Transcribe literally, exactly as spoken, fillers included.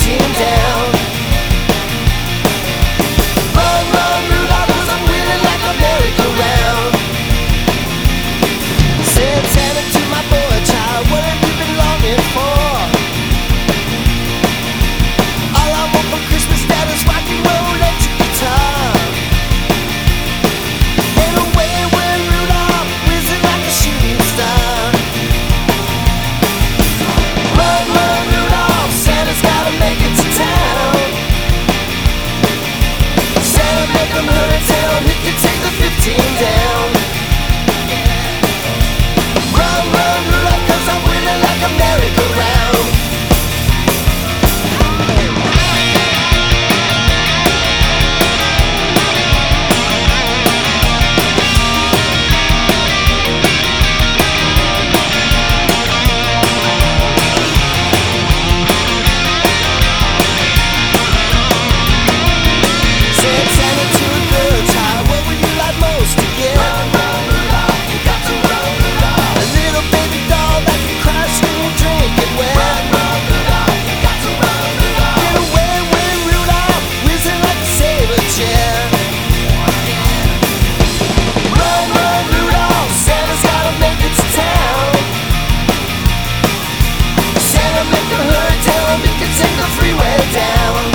fifteen down. Run, run, Rudolph, 'cause I'm wheeling like a merry-go-round. Said Santa to my boy child, what have you been longing for? All I want for Christmas, Dad, is rock and roll electric guitar. And away went Rudolph, whizzing like a shooting star. Run, run, Rudolph, Santa's gotta make it to town. Santa, make him hurry, tell him he can take the fifteen down. Run, run, Rudolph, 'cause I'm wheeling like a merry-go-round. Said Santa to a girl child, what would you like most to get? Run, run, Rudolph, you got to run, Rudolph. A little baby doll that can cry, scream, drink, and wear. Run, run, Rudolph, you got to run, Rudolph. Get away with Rudolph, whizzing like a saber chair. Run, run, Rudolph, Santa's gotta make it to town. Santa, make him hurry, tell him he can take the freeway down.